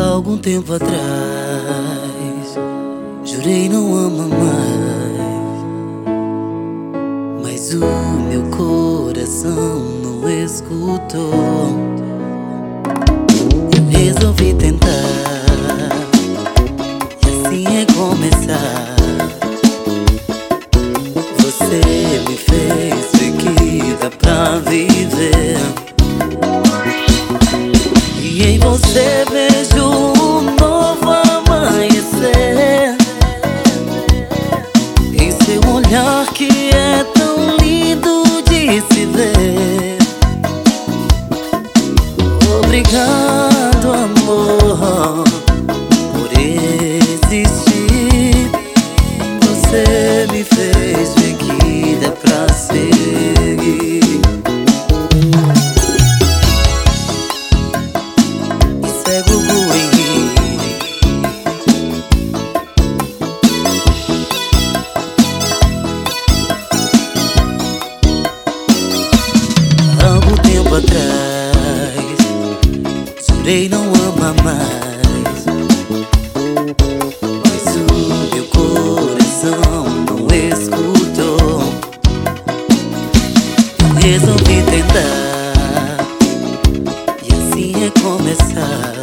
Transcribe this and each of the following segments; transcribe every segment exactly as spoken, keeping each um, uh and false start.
Algum tempo atrás, jurei não amar mais, mas o meu coração não escutou. Eu resolvi tentar, e assim é começar. Você me fez ver que dá pra viver, e em você vejo um novo amanhecer. Em seu olhar que é tão lindo de se ver. Obrigado, amor, por existir. Você me fez ver que dá pra seguir. Algum tempo atrás, jurei não amar mais, mas o meu coração não escutou. Eu resolvi tentar, e assim é começar.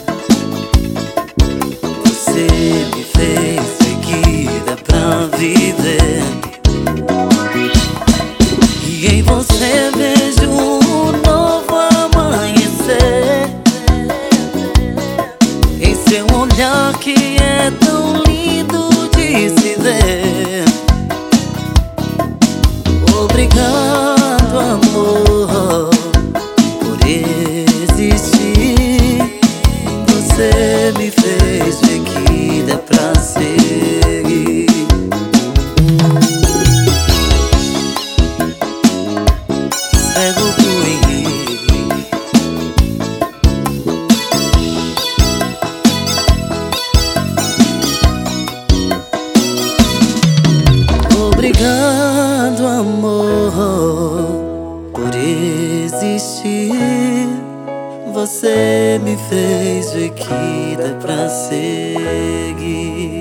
Você me fez ver que dá pra viver, e em você vejo um novo amanhecer. Em seu olhar que é tão lindo de se ver. Obrigado, amor, por existir. Você me fez ver que dá pra seguir. Cego por Obrigado, amor, por existir. Você me fez ver que dá pra seguir.